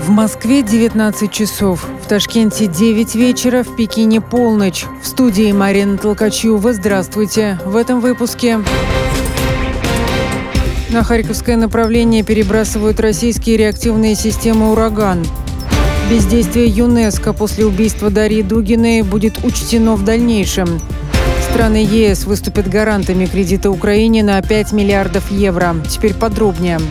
В Москве 19 часов, в Ташкенте 9 вечера, в Пекине полночь. В студии Марина Толкачева. Здравствуйте. В этом выпуске. На Харьковское направление перебрасывают российские реактивные системы «Ураган». Бездействие ЮНЕСКО после убийства Дарьи Дугиной будет учтено в дальнейшем. Страны ЕС выступят гарантами кредита Украине на 5 миллиардов евро. Теперь подробнее.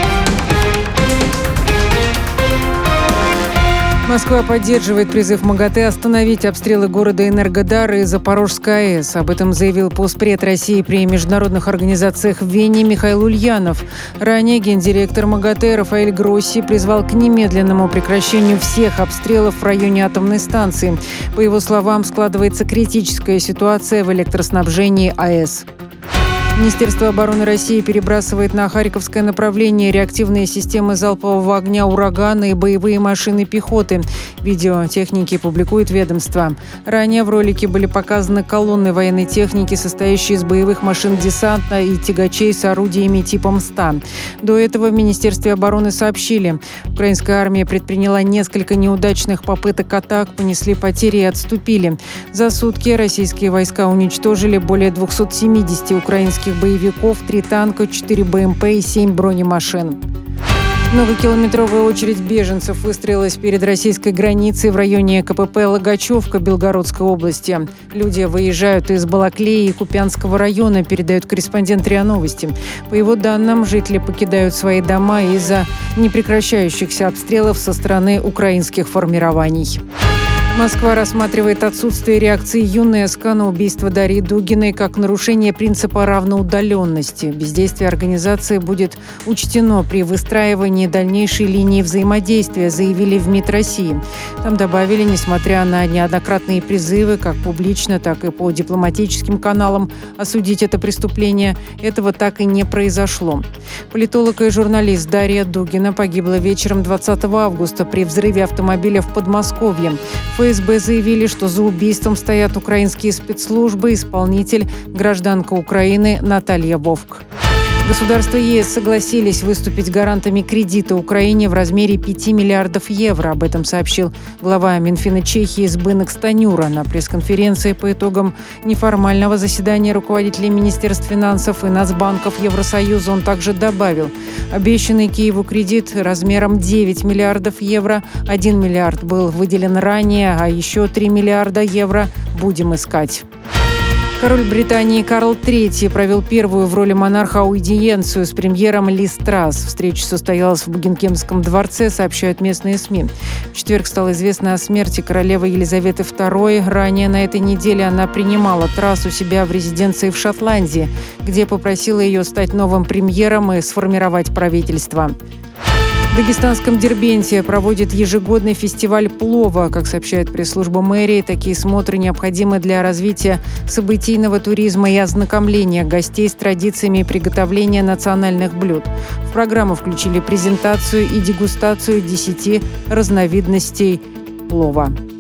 Москва поддерживает призыв МАГАТЭ остановить обстрелы города Энергодар и Запорожской АЭС. Об этом заявил постпред России при международных организациях в Вене Михаил Ульянов. Ранее гендиректор МАГАТЭ Рафаэль Гросси призвал к немедленному прекращению всех обстрелов в районе атомной станции. По его словам, складывается критическая ситуация в электроснабжении АЭС. Министерство обороны России перебрасывает на Харьковское направление реактивные системы залпового огня «Ураган» и боевые машины пехоты. Видео техники публикует ведомство. Ранее в ролике были показаны колонны военной техники, состоящие из боевых машин десанта и тягачей с орудиями типа МСТА. До этого в Министерстве обороны сообщили, украинская армия предприняла несколько неудачных попыток атак, понесли потери и отступили. За сутки российские войска уничтожили более 270 украинских боевиков, 3 танка, 4 БМП и 7 бронемашин. Многокилометровая очередь беженцев выстроилась перед российской границей в районе КПП Логачевка Белгородской области. Люди выезжают из Балаклеи и Купянского района, передает корреспондент РИА Новости. По его данным, жители покидают свои дома из-за непрекращающихся обстрелов со стороны украинских формирований. Москва рассматривает отсутствие реакции ЮНЕСКО на убийство Дарьи Дугиной как нарушение принципа равноудаленности. Бездействие организации будет учтено при выстраивании дальнейшей линии взаимодействия, заявили в МИД России. Там добавили, несмотря на неоднократные призывы, как публично, так и по дипломатическим каналам, осудить это преступление, этого так и не произошло. Политолог и журналист Дарья Дугина погибла вечером 20 августа при взрыве автомобиля в Подмосковье. ФСБ заявили, что за убийством стоят украинские спецслужбы, исполнитель – гражданка Украины Наталья Вовк. Государства ЕС согласились выступить гарантами кредита Украине в размере 5 миллиардов евро. Об этом сообщил глава Минфина Чехии Збинек Станюра на пресс-конференции по итогам неформального заседания руководителей Министерств финансов и Нацбанков Евросоюза. Он также добавил, обещанный Киеву кредит размером 9 миллиардов евро, 1 миллиард был выделен ранее, а еще 3 миллиарда евро будем искать. Король Британии Карл III провел первую в роли монарха аудиенцию с премьером Ли Страс. Встреча состоялась в Букингемском дворце, сообщают местные СМИ. В четверг стало известно о смерти королевы Елизаветы II. Ранее на этой неделе она принимала Трас у себя в резиденции в Шотландии, где попросила ее стать новым премьером и сформировать правительство. В дагестанском Дербенте проводит ежегодный фестиваль плова. Как сообщает пресс-служба мэрии, такие смотры необходимы для развития событийного туризма и ознакомления гостей с традициями приготовления национальных блюд. В программу включили презентацию и дегустацию 10 разновидностей плова.